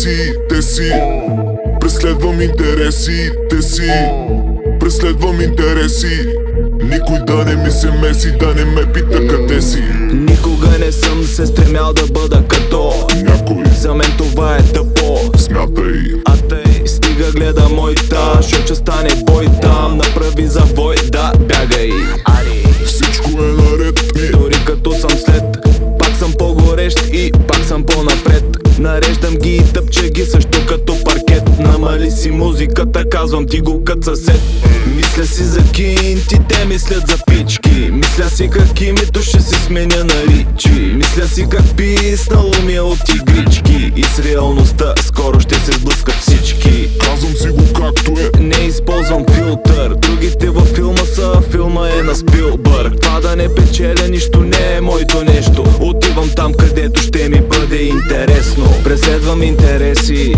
интересите си. Преследвам интересите си. Преследвам интереси. Никой да не ми се меси, да не ме пита къде си. Никога не съм се стремял да бъда като някой. За мен това е тъпо. Смятай. А тъй стига гледа моята, ще стане бой там. Направи завой, да бягай. Всичко е наред. Дори като съм след, пак съм по-горещ и пак съм по-напред. Нареждам ги и тъпче ги също като паркет. Намали си музиката, казвам ти го кът съсед. Мисля си за кинти, те мислят за пички. Мисля си как името ще се сменя на Ричи. Мисля си как писнало ми е от игрички. И с реалността скоро ще се сблъскат всички. Казвам си го както е. Не използвам филтър. Другите във филма са, филма е на Спилбърг. Това да не печеля нищо не е моето нещо. Отивам там където ще ми бъде интересно. Преследвам интереси.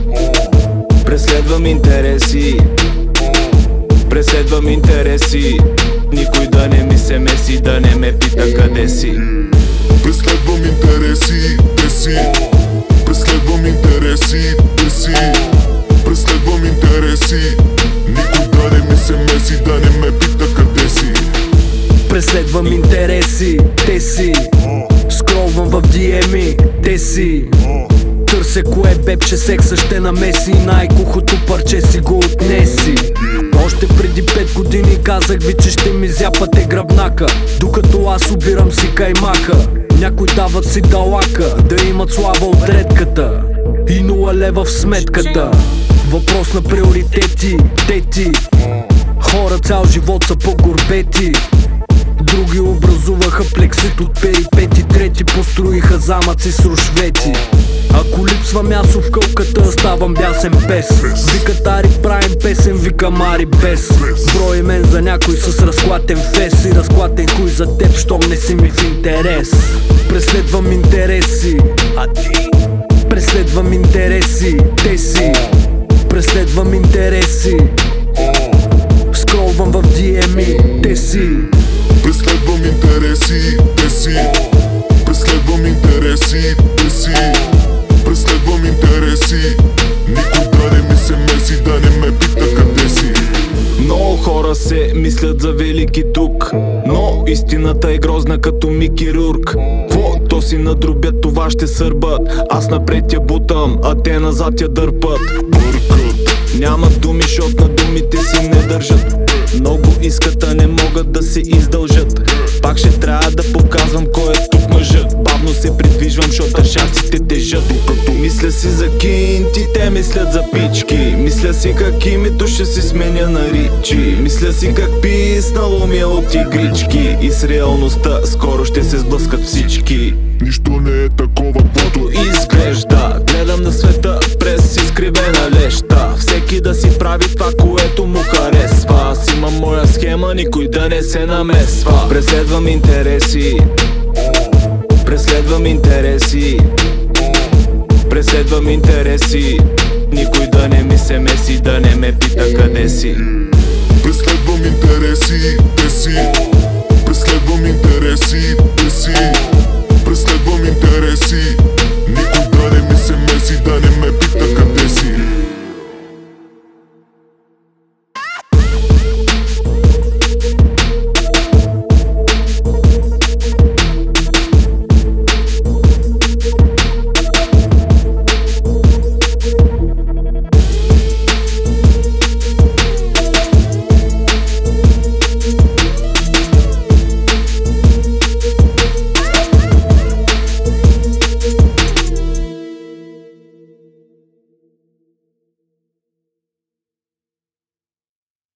Преследвам интереси. Преследвам интереси. Никой да не ми се меси, да не ме пита къде си. Преследвам интереси, те си. Преследвам интереси, те си. Преследвам интереси. Никой да не ми се меси, да не ме пита къде си. Преследвам интереси, те си. Скролвам в DM-и, те си. Търся кое бебче секса ще намеси. Най-кухото парче си го отнеси. Още преди 5 години казах ви, че ще ми зяпате гръбнака, докато аз обирам си каймака. Някой дават си далака, да имат слава от редката и 0 лева в сметката. Въпрос на приоритети, тети. Хора цял живот са по-горбети. Други образуваха плексит от перипети. Трети построиха замъци с рушвети. Ако липсва място в кълката, ставам бясен пес. Викат Ари, правим песен, викам Ари без. Брой мен за някой с разклатен фес и разклатен хуй за теб, щом не си ми в интерес. Преследвам интереси, а ти? Преследвам интереси, те си. Преследвам интереси. Скролвам в DM-и, те си. Преследвам интереси, те си. Преследвам интереси, те си. Преследвам интереси. Никой да не ми се меси, да не ме пита къде си. Много хора се мислят за велики тук, но истината е грозна като Мики Рурк. Квото си надробят, това ще сърбат. Аз напред я бутам, а те назад я дърпат. Бъркат. Няма думи, шот на думите си не държат. Много искат, а не могат да се издължат. Пак ще трябва да показвам кой е тук мъжът. Бавно се придвижвам, шота шаците тежат. Мисля си за кинти, те мислят за пички. Мисля си как името ще се сменя на Ричи. Мисля си как писнало ми е от игрички. И с реалността скоро ще се сблъскат всички. Нищо не е такова, каквото изглежда. Гледам на света през изкривена леща. Всеки да си прави това, което му харесва. Аз имам моя схема, никой да не се намесва. Преследвам интереси. Преследвам интереси. Преследвам интереси. Никой да не ми се меси, да не ме пита къде си.